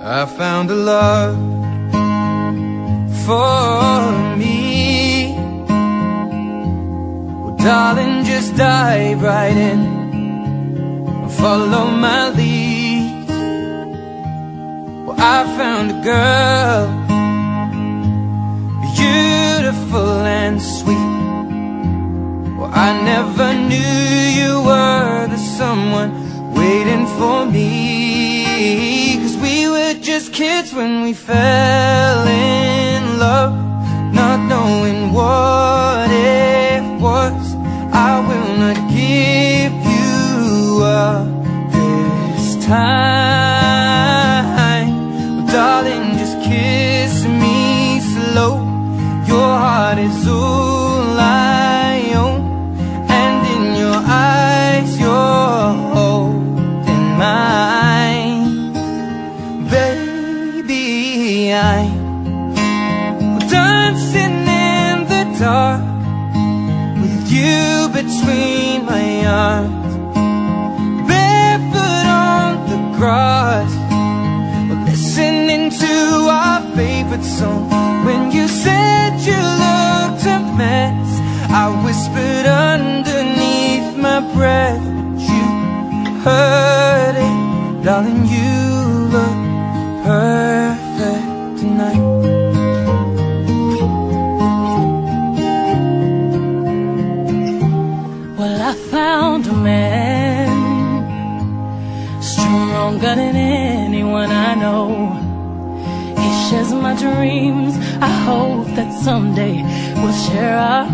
I found a love for me. Well, darling, just dive right in and follow my lead. Well, I found a girl, beautiful and sweet. Well, I never knew you were the someone waiting for me. 'Cause we were just kids when we fell in love, not knowing what it was. I will not give you up this time. Well, darling, just kiss me slow. Your heart is all I own, and in your eyes you're holding mine. Baby, I'm dancing in the dark with you between my arms, barefoot on the grass, listening to our favorite song. When you said you looked a mess, I whispered underneath my breath, but you heard it. Darling, you look perfect tonight. Well, I found a man stronger than anyone I know. He shares my dreams. I hope that someday we'll share our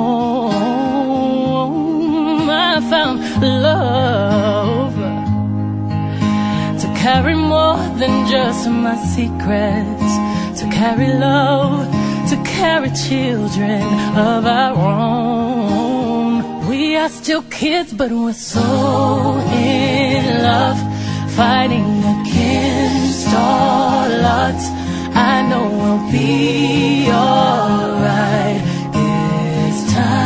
home. I found love to carry more than just my secrets, to carry love, to carry children of our own. We are still kids, but we're so in love, fighting against all odds. I know we'll be alright this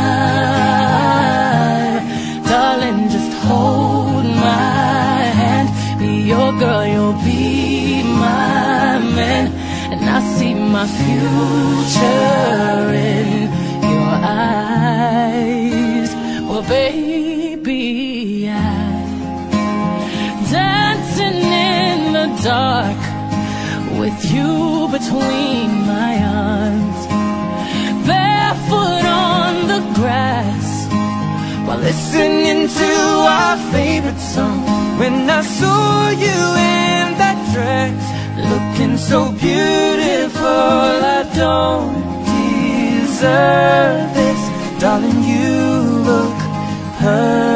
time. Darling, just hold my hand. Be your girl, you'll be my man. And I see my future in your eyes. Well, baby, I'm dancing in the dark with you between my arms, barefoot on the grass, while listening to our favorite song. When I saw you in that dress, looking so beautiful, I don't deserve this. Darling, you look perfect.